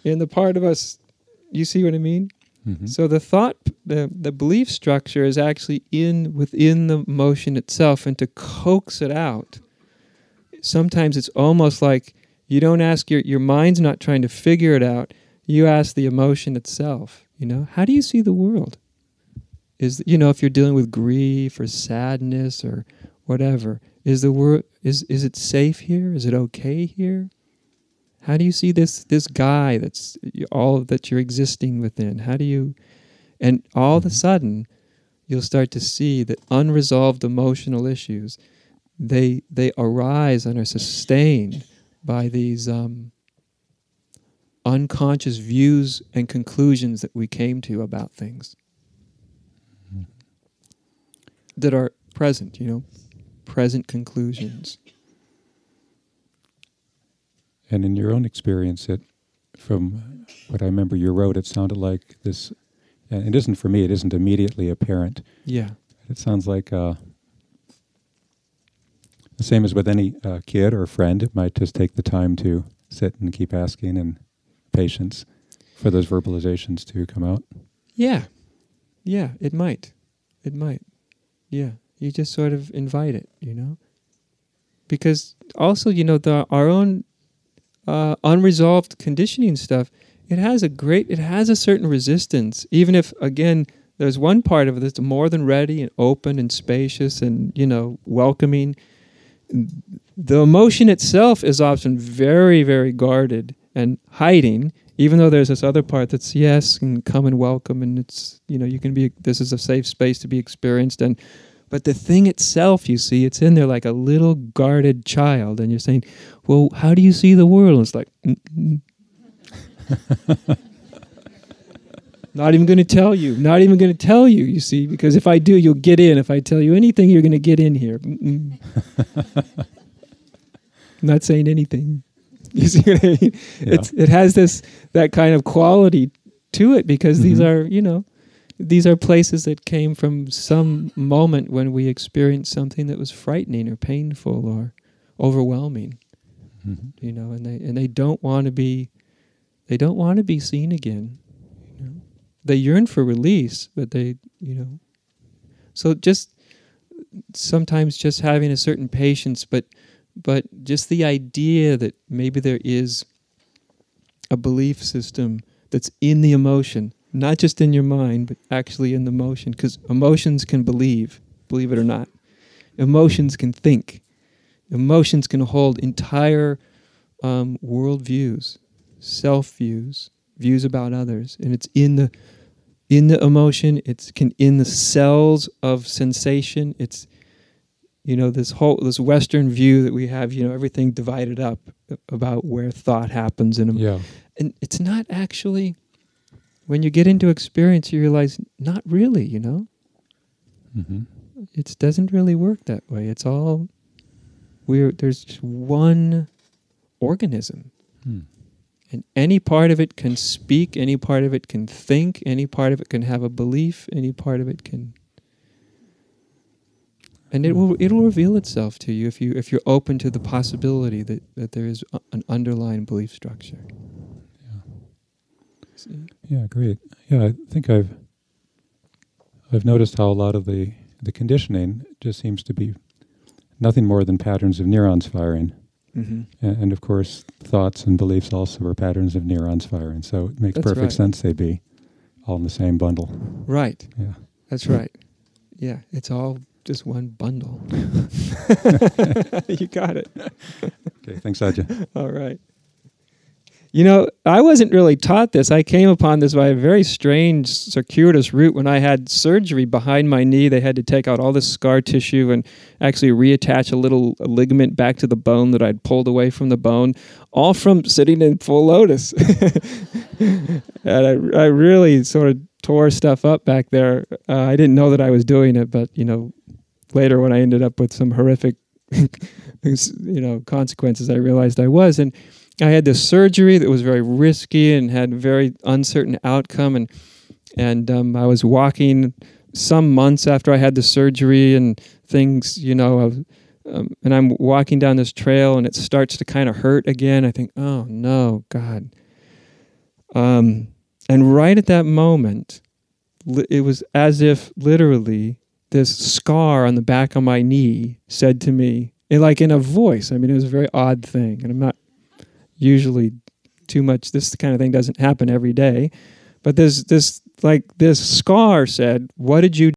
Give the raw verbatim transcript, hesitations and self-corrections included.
in the part of us, you see what I mean? Mm-hmm. So the thought, the, the belief structure is actually in within the motion itself, and to coax it out, sometimes it's almost like you don't ask your, your mind's not trying to figure it out, you ask the emotion itself, you know, how do you see the world? Is, you know, if you're dealing with grief or sadness or whatever, is the world, is, is it safe here? Is it okay here? How do you see this this guy that's all that you're existing within? How do you, and all of a sudden, you'll start to see that unresolved emotional issues, they they arise and are sustained by these um, unconscious views and conclusions that we came to about things that are present, you know, present conclusions. And in your own experience, it, from what I remember you wrote, it sounded like this, and it isn't for me, it isn't immediately apparent. Yeah. It sounds like uh, the same as with any uh, kid or friend. It might just take the time to sit and keep asking, and patience for those verbalizations to come out. Yeah. Yeah, it might. It might. Yeah. You just sort of invite it, you know? Because also, you know, the our own uh, unresolved conditioning stuff, it has a great, it has a certain resistance, even if, again, there's one part of it that's more than ready and open and spacious and, you know, welcoming. The emotion itself is often very, very guarded and hiding, even though there's this other part that's yes, and come and welcome, and it's, you know, you can be, this is a safe space to be experienced. And but the thing itself, you see, it's in there like a little guarded child, and you're saying, well, how do you see the world? And it's like, mm-mm. Not even going to tell you, not even going to tell you, you see, because if I do, you'll get in. If I tell you anything, you're going to get in here. I'm not saying anything. You see what I mean? Yeah. It's, it has this, that kind of quality to it, because mm-hmm. these are, you know, these are places that came from some moment when we experienced something that was frightening or painful or overwhelming, mm-hmm. you know, and they and they don't want to be, they don't want to be seen again. You know, they yearn for release, but they, you know, so just sometimes just having a certain patience, but but just the idea that maybe there is a belief system that's in the emotion. Not just in your mind, but actually in the motion. Because emotions can believe, believe it or not. Emotions can think. Emotions can hold entire um, world views, self views, views about others, and it's in the in the emotion. It's can in the cells of sensation. It's, you know, this whole this Western view that we have. You know, everything divided up about where thought happens in a, yeah, and it's not actually. When you get into experience, you realize, not really, you know? Mm-hmm. It doesn't really work that way. It's all, we're there's just one organism. Hmm. And any part of it can speak, any part of it can think, any part of it can have a belief, any part of it can... And it will it'll reveal itself to you if, you, if you're open to the possibility that, that there is a, an underlying belief structure. Yeah, great. Yeah, I think I've I've noticed how a lot of the, the conditioning just seems to be nothing more than patterns of neurons firing. Mm-hmm. And, and of course, thoughts and beliefs also are patterns of neurons firing. So it makes That's perfect right. sense they'd be all in the same bundle. Right. Yeah. That's right. Yeah, it's all just one bundle. You got it. Okay, thanks, Ajahn. All right. You know, I wasn't really taught this. I came upon this by a very strange, circuitous route. When I had surgery behind my knee, they had to take out all this scar tissue and actually reattach a little a ligament back to the bone that I'd pulled away from the bone, all from sitting in full lotus. And I, I really sort of tore stuff up back there. Uh, I didn't know that I was doing it, but, you know, later when I ended up with some horrific, you know, consequences, I realized I was. And I had this surgery that was very risky and had very uncertain outcome, and and um, I was walking some months after I had the surgery, and things, you know, I was, um, and I'm walking down this trail, and it starts to kind of hurt again. I think, oh no, God, Um, and right at that moment, li- it was as if literally this scar on the back of my knee said to me, and like in a voice. I mean, it was a very odd thing, and I'm not usually too much. This kind of thing doesn't happen every day, but this this like this scar said, "What did you